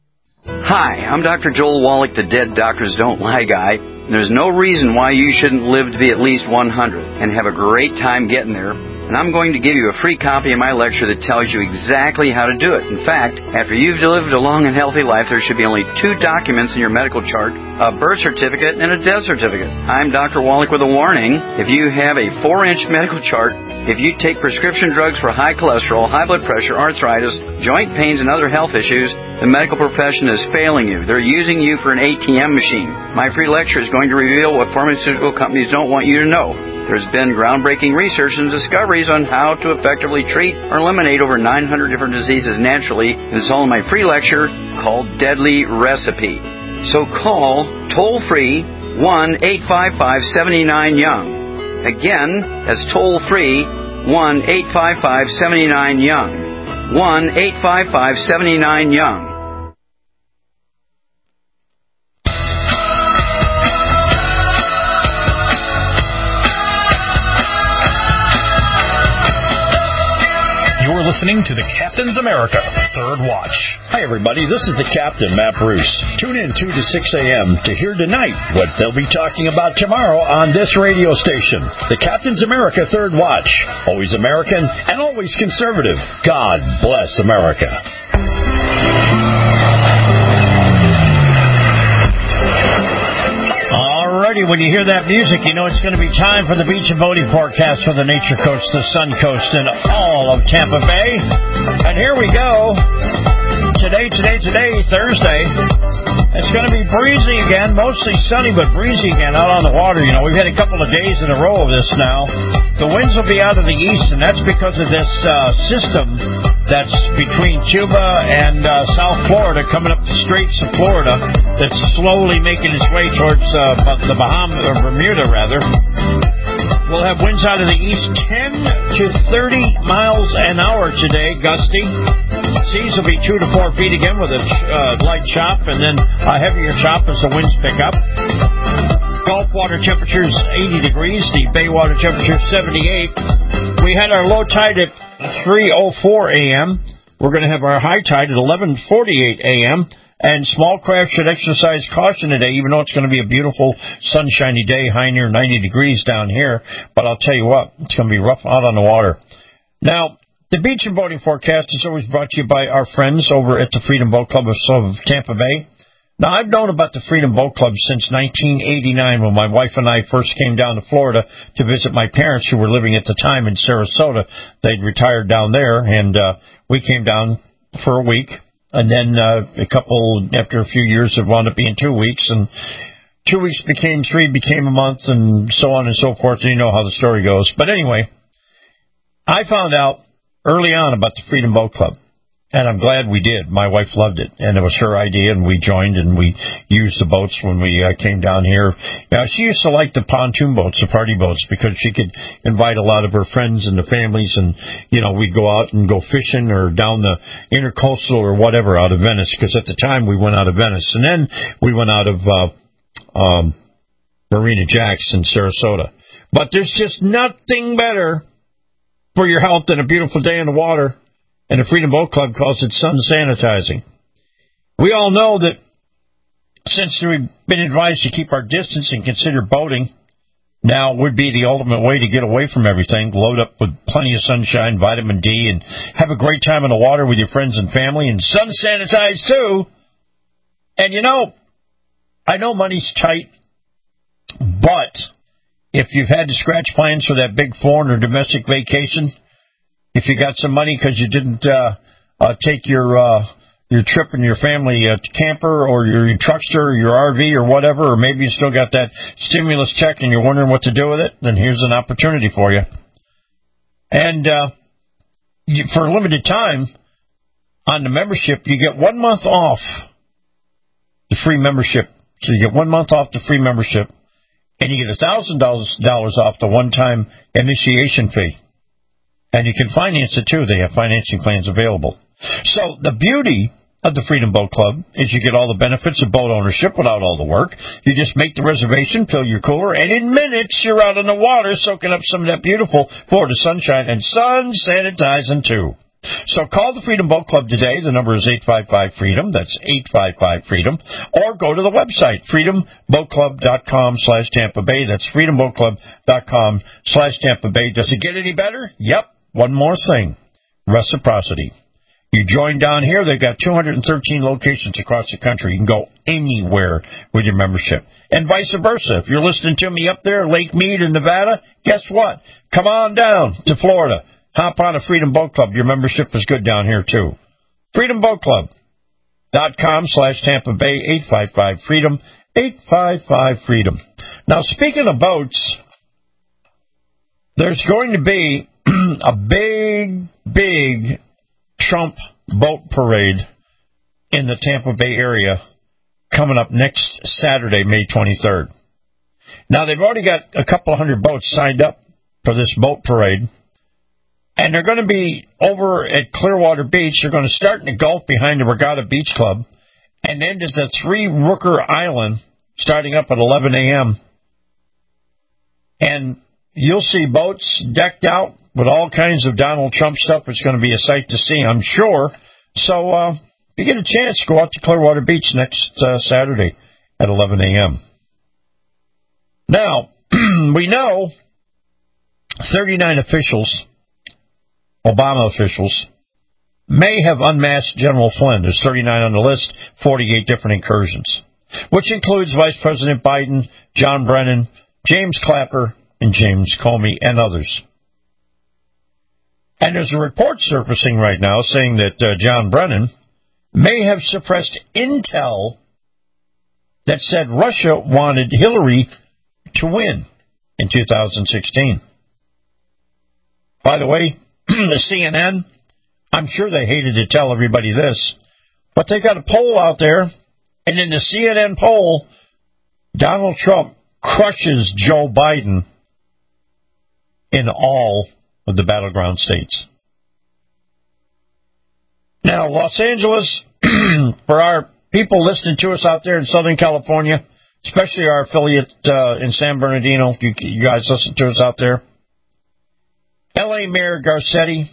Hi, I'm Doctor Joel Wallach, the Dead Doctors Don't Lie guy. There's no reason why you shouldn't live to be at least one hundred and have a great time getting there. And I'm going to give you a free copy of my lecture that tells you exactly how to do it. In fact, after you've lived a long and healthy life, there should be only two documents in your medical chart, a birth certificate and a death certificate. I'm Doctor Wallach with a warning. If you have a four-inch medical chart, if you take prescription drugs for high cholesterol, high blood pressure, arthritis, joint pains, and other health issues, the medical profession is failing you. They're using you for an A T M machine. My free lecture is going to reveal what pharmaceutical companies don't want you to know. There's been groundbreaking research and discoveries on how to effectively treat or eliminate over nine hundred different diseases naturally, and it's all in my free lecture called Deadly Recipe. So call toll-free one eight five five, seven nine, young. Again, that's toll-free one eight five five, seven nine, young. one eight five five, seven nine, young. You're listening to the Captain's America Third Watch. Hi, everybody. This is the Captain, Matt Bruce. Tune in two to six a.m. to hear tonight what they'll be talking about tomorrow on this radio station. The Captain's America Third Watch. Always American and always conservative. God bless America. Alrighty, when you hear that music, you know it's going to be time for the beach and boating forecast for the Nature Coast, the Sun Coast, and all of Tampa Bay. And here we go. Today, today, today, Thursday. It's going to be breezy again, mostly sunny, but breezy again out on the water. You know, we've had a couple of days in a row of this now. The winds will be out of the east, and that's because of this uh, system that's between Cuba and uh, South Florida, coming up the Straits of Florida, that's slowly making its way towards uh, the Bahamas, or Bermuda, rather. We'll have winds out of the east, ten to thirty miles an hour today, gusty. Seas will be two to four feet again with a uh, light chop, and then a heavier chop as the winds pick up. Gulf water temperatures eighty degrees, the bay water temperature seventy-eight. We had our low tide at three oh four a.m. We're going to have our high tide at eleven forty-eight a.m. And small craft should exercise caution today, even though it's going to be a beautiful, sunshiny day, high near ninety degrees down here. But I'll tell you what, it's going to be rough out on the water. Now, the beach and boating forecast is always brought to you by our friends over at the Freedom Boat Club of Tampa Bay. Now, I've known about the Freedom Boat Club since nineteen eighty-nine, when my wife and I first came down to Florida to visit my parents, who were living at the time in Sarasota. They'd retired down there, and uh, we came down for a week. and then uh, a couple, after a few years, it wound up being two weeks, and two weeks became three, became a month, and so on and so forth, and you know how the story goes. But anyway, I found out early on about the Freedom Boat Club. And I'm glad we did. My wife loved it, and it was her idea, and we joined, and we used the boats when we uh, came down here. Now, she used to like the pontoon boats, the party boats, because she could invite a lot of her friends and the families, and, you know, we'd go out and go fishing or down the intercoastal or whatever out of Venice, because at the time we went out of Venice. And then we went out of uh, um, Marina Jacks in Sarasota. But there's just nothing better for your health than a beautiful day in the water. And the Freedom Boat Club calls it sun sanitizing. We all know that since we've been advised to keep our distance and consider boating, now would be the ultimate way to get away from everything, load up with plenty of sunshine, vitamin D, and have a great time in the water with your friends and family, and sun sanitize too. And you know, I know money's tight, but if you've had to scratch plans for that big foreign or domestic vacation, if you got some money because you didn't uh, uh, take your uh, your trip and your family uh, camper or your, your truckster or your R V or whatever, or maybe you still got that stimulus check and you're wondering what to do with it, then here's an opportunity for you. And uh, you, for a limited time on the membership, you get one month off the free membership. So you get one month off the free membership, and you get one thousand dollars off the one-time initiation fee. And you can finance it, too. They have financing plans available. So the beauty of the Freedom Boat Club is you get all the benefits of boat ownership without all the work. You just make the reservation, fill your cooler, and in minutes you're out on the water soaking up some of that beautiful Florida sunshine and sun sanitizing, too. So call the Freedom Boat Club today. The number is eight five five freedom. That's eight five five freedom. Or go to the website, freedom boat club dot com slash Tampa Bay. That's freedom boat club dot com slash Tampa Bay. Does it get any better? Yep. One more thing, reciprocity. You join down here, they've got two hundred thirteen locations across the country. You can go anywhere with your membership. And vice versa. If you're listening to me up there, Lake Mead in Nevada, guess what? Come on down to Florida. Hop on a Freedom Boat Club. Your membership is good down here, too. freedom boat club dot com slash Tampa Bay, eight five five freedom, eight five five freedom. Now, speaking of boats, there's going to be a big, big Trump boat parade in the Tampa Bay area coming up next Saturday, May twenty-third. Now, they've already got a couple of hundred boats signed up for this boat parade, and they're going to be over at Clearwater Beach. They're going to start in the Gulf behind the Regatta Beach Club and end at the Three Rooker Island starting up at eleven a.m. And you'll see boats decked out with all kinds of Donald Trump stuff. It's going to be a sight to see, I'm sure. So uh, if you get a chance, go out to Clearwater Beach next uh, Saturday at eleven a.m. Now, we know thirty-nine officials, Obama officials, may have unmasked General Flynn. There's thirty-nine on the list, forty-eight different incursions, which includes Vice President Biden, John Brennan, James Clapper, and James Comey, and others. And there's a report surfacing right now saying that uh, John Brennan may have suppressed intel that said Russia wanted Hillary to win in two thousand sixteen. By the way, the C N N, I'm sure they hated to tell everybody this, but they got a poll out there, and in the C N N poll, Donald Trump crushes Joe Biden in all of the battleground states. Now, Los Angeles, for our people listening to us out there in Southern California, especially our affiliate uh, in San Bernardino, you, you guys listen to us out there. L A Mayor Garcetti,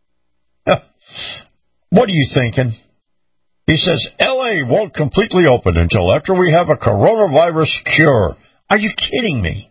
what are you thinking? He says, L A won't completely open until after we have a coronavirus cure. Are you kidding me?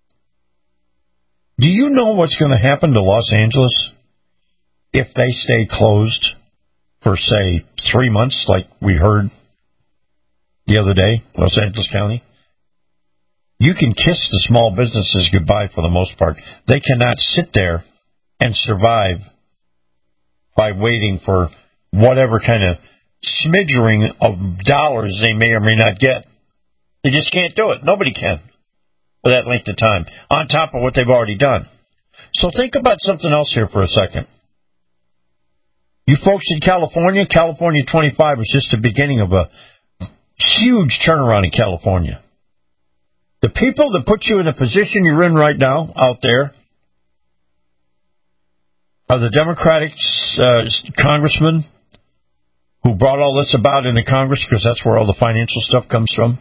Do you know what's going to happen to Los Angeles if they stay closed for, say, three months, like we heard the other day, Los Angeles County? You can kiss the small businesses goodbye for the most part. They cannot sit there and survive by waiting for whatever kind of smattering of dollars they may or may not get. They just can't do it. Nobody can for that length of time, on top of what they've already done. So think about something else here for a second. You folks in California, California twenty-five was just the beginning of a huge turnaround in California. The people that put you in the position you're in right now out there are the Democratic uh, congressmen who brought all this about into Congress, because that's where all the financial stuff comes from.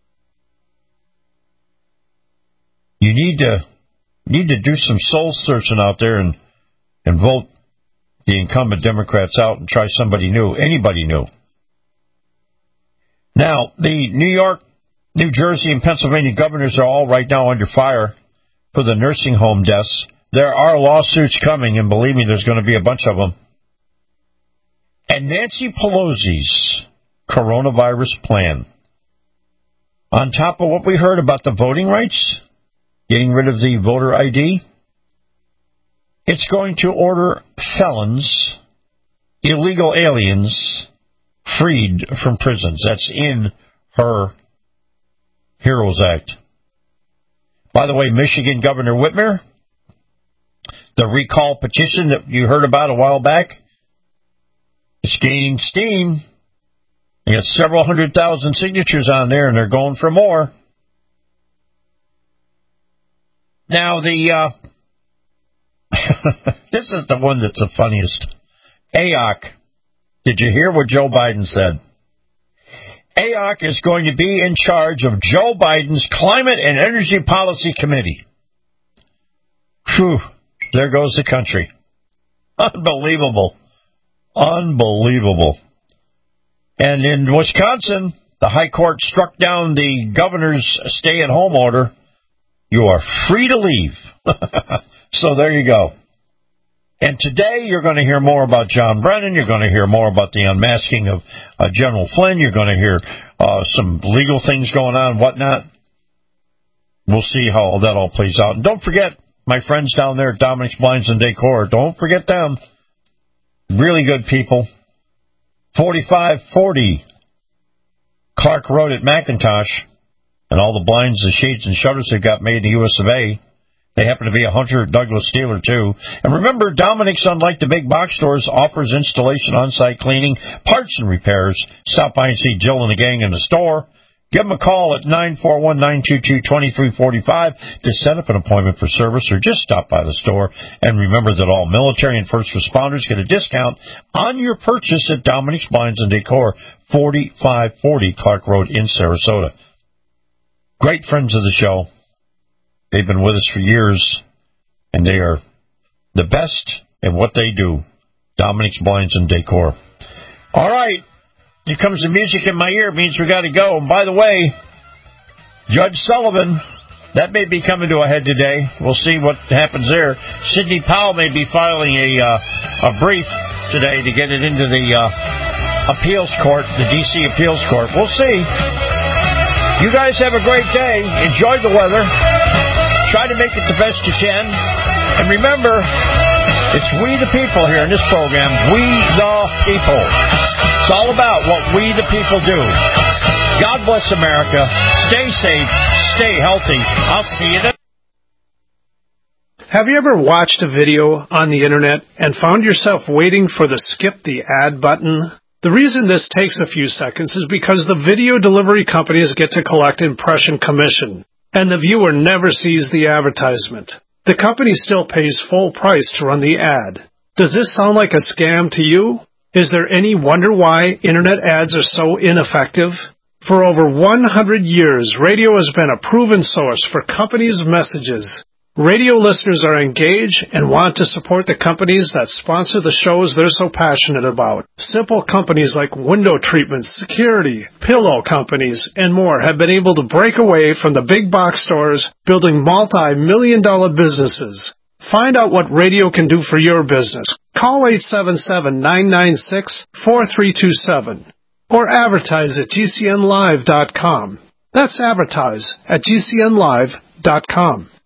You need to need to do some soul searching out there and, and vote the incumbent Democrats out and try somebody new, anybody new. Now, the New York, New Jersey, and Pennsylvania governors are all right now under fire for the nursing home deaths. There are lawsuits coming, and believe me, there's going to be a bunch of them. And Nancy Pelosi's coronavirus plan, on top of what we heard about the voting rights, getting rid of the voter I D, it's going to order felons, illegal aliens, freed from prisons. That's in her HEROES Act. By the way, Michigan Governor Whitmer, the recall petition that you heard about a while back, it's gaining steam. They got several hundred thousand signatures on there, and they're going for more. Now, the uh, this is the one that's the funniest. A O C. Did you hear what Joe Biden said? A O C is going to be in charge of Joe Biden's Climate and Energy Policy Committee. Whew, there goes the country. Unbelievable. Unbelievable. And in Wisconsin, the High Court struck down the governor's stay-at-home order. You are free to leave. So there you go. And today you're going to hear more about John Brennan. You're going to hear more about the unmasking of uh, General Flynn. You're going to hear uh, some legal things going on, whatnot. We'll see how all that all plays out. And don't forget, my friends down there at Dominic's Blinds and Decor, don't forget them. Really good people. forty-five forty Clark Road at McIntosh. And all the blinds, the shades, and shutters they've got made in the U S of A. They happen to be a Hunter Douglas dealer, too. And remember, Dominic's, unlike the big box stores, offers installation, on-site cleaning, parts, and repairs. Stop by and see Jill and the gang in the store. Give them a call at nine four one, nine two two, two three four five to set up an appointment for service, or just stop by the store. And remember that all military and first responders get a discount on your purchase at Dominic's Blinds and Decor, forty-five forty Clark Road in Sarasota. Great friends of the show. They've been with us for years, and they are the best at what they do. Dominic's Blinds and Decor. All right. Here comes the music in my ear. It means we got to go. And by the way, Judge Sullivan, that may be coming to a head today. We'll see what happens there. Sidney Powell may be filing a uh, a brief today to get it into the uh, appeals court, the D C appeals court. We'll see. You guys have a great day. Enjoy the weather. Try to make it the best you can. And remember, it's we the people here in this program. We the people. It's all about what we the people do. God bless America. Stay safe. Stay healthy. I'll see you then. Have you ever watched a video on the internet and found yourself waiting for the skip the ad button? The reason this takes a few seconds is because the video delivery companies get to collect impression commission, and the viewer never sees the advertisement. The company still pays full price to run the ad. Does this sound like a scam to you? Is there any wonder why internet ads are so ineffective? For over one hundred years, radio has been a proven source for companies' messages. Radio listeners are engaged and want to support the companies that sponsor the shows they're so passionate about. Simple companies like window treatments, security, pillow companies, and more have been able to break away from the big box stores, building multi-million dollar businesses. Find out what radio can do for your business. Call eight seven seven, nine nine six, four three two seven or advertise at G C N live dot com. That's advertise at G C N live dot com.